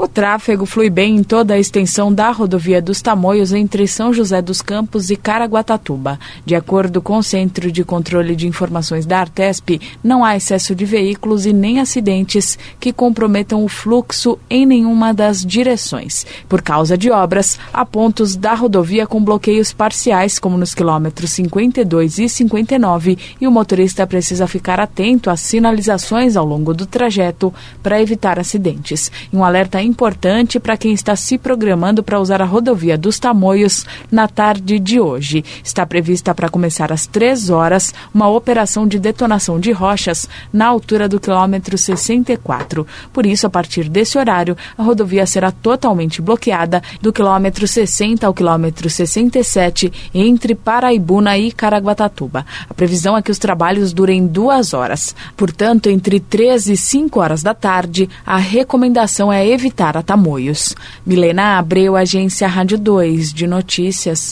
O tráfego flui bem em toda a extensão da rodovia dos Tamoios entre São José dos Campos e Caraguatatuba. De acordo com o Centro de Controle de Informações da Artesp, não há excesso de veículos e nem acidentes que comprometam o fluxo em nenhuma das direções. Por causa de obras, há pontos da rodovia com bloqueios parciais, como nos quilômetros 52 e 59, e o motorista precisa ficar atento às sinalizações ao longo do trajeto para evitar acidentes. Um alerta importante para quem está se programando para usar a rodovia dos Tamoios na tarde de hoje. Está prevista para começar às 3 horas uma operação de detonação de rochas na altura do quilômetro 64. Por isso, a partir desse horário, a rodovia será totalmente bloqueada do quilômetro 60 ao quilômetro 67 entre Paraibuna e Caraguatatuba. A previsão é que os trabalhos durem 2 horas. Portanto, entre 3 e 5 horas da tarde, a recomendação é evitar a Tamoios. Milena Abreu, Agência Rádio 2 de Notícias.